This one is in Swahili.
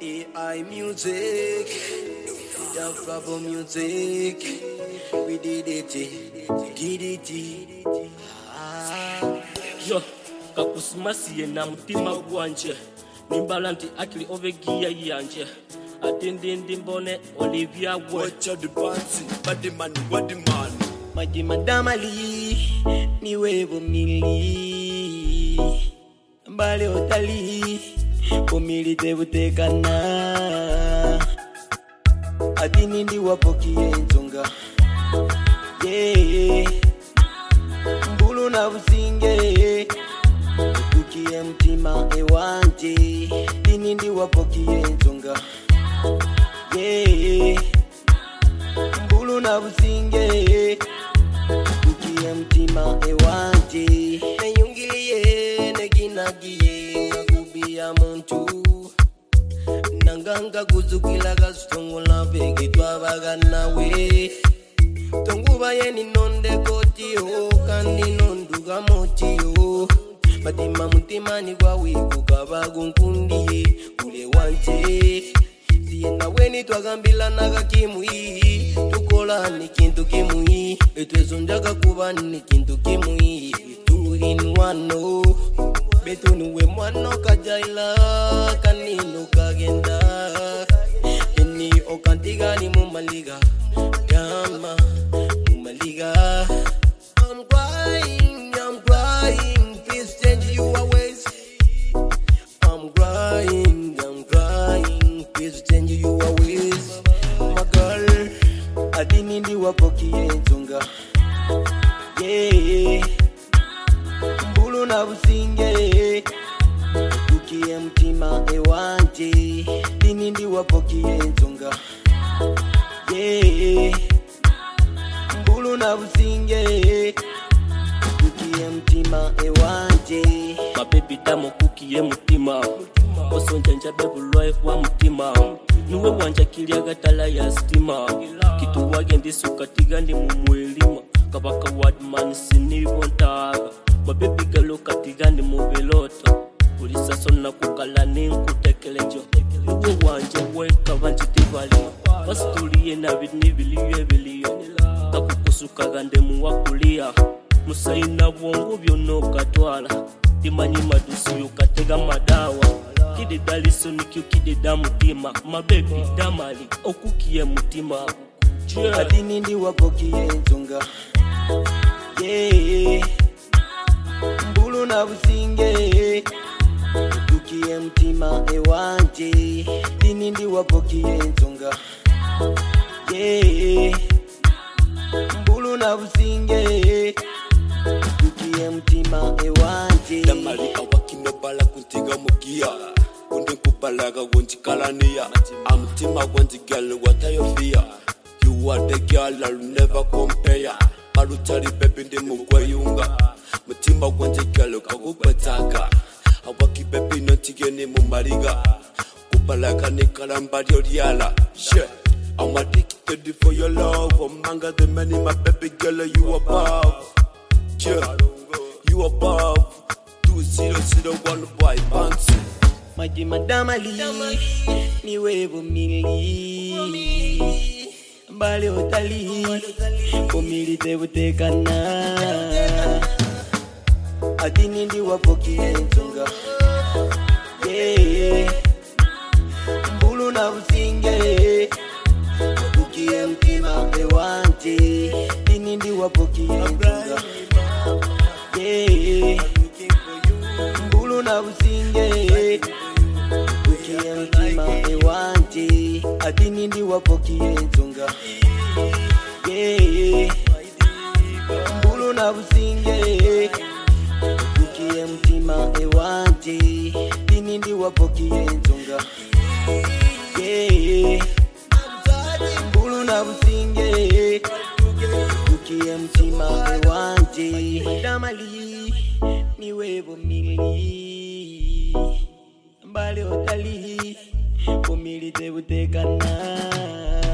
AI music, the Bravo music, we did it, did it. Yo, kakusimasiye na mutima gwanje, nimbalanti akili ovegia yanje. Atindindi mbone Olivia we. Watch out the fancy, body man, Maji madamali, ni wevo mili, mbale otali, pomili tevutekana. Adini ndi wapokie nzonga, yeah. Mbulu na businge, kukie mtima ewanje. Dini ndi wapokie nzonga, yeah. Mbulu na businge, kukie mtima ewanje. Nenyungilie neginagie ngubia muntu, nanganga kuzukila gastongola vegi twabaga nawe. Tonguba yeni nonde kotiyo kandi nonduga motiyo. Matima mutima ni kwa wiku kabagu nkundiye ule wanje. Siena weni twagambila naga kimui, tukola ni kintu kimui. Etwezo njaga kuba ni kintu kimui. Two in one no, betu nuwe mwano kajaila kanino kagenda. Eni okantiga ni mumaliga, dama mumaliga. I'm crying, please change your ways. I'm crying, please change your ways. My girl, adini ndi wapokie nzonga, yeah. Mbulu na businge, kukie mtima ewanje. Dini ndi wapokie nzonga, yeah. Mbulu na businge, kukie mtima ewanje. Mabebi damo kukie mutima, osonja njabebu life wa mutima. Nuwe wanja kilia gatala ya stima, kitu wage ndisuka tiga ndi mumuelima. Kabaka wadman sinivontaga, mabebi galo katiga ndi mubeloto. Ulisa sona kukala ninkutekelejo, nuwe wanja weka vanchitivali. Wastulie na vidnibiliyo, kakukusuka gande muwakulia. Musaina vongu vyono katwala, timanyi madusu yukatega madawa. Kide daliso nikiu kide damutima, mabebi damali okukie mutima. Adini ndi wapokie nzonga, yeah. Mbulu na businge, kukie mtima ewanje. Dini ndi wapokie nzonga, yeah. Mbulu na businge, kukie mtima ewanje. Damali awakino bala kuntiga mugia, kundi kubalaga wontikalania. Amtima wanti girl what are your fear? You are the girl I'll never compare. Marutari baby ndi mugwayunga, mutima wanti girl kakupataka. Awaki baby notige ni mumariga, kubalaga ni kalamba lyoliala. Shit, I'm addicted for your love. Among the many, my baby girl, you above. Yeah, you above. 2001 boy bounce. Maji madamali, ni wevo mili, mbale otali, pomili tevutekana. Adini ndi wapokie nzonga, yeah. Mbulu na businge, kukie mtima ewanje. Dini ndi wapokie nzonga, yeah. Mbulu na businge, kukie mtima ewanje. Adini ndi wapokie nzonga, yeah. Mbulu na businge, kukie mtima ewanje. Dini ndi wapokie nzonga, yeah. Mbulu na businge, kukie mtima ewanje. Madamali, ni wevo mili, mbale otali, pomili tevutekana.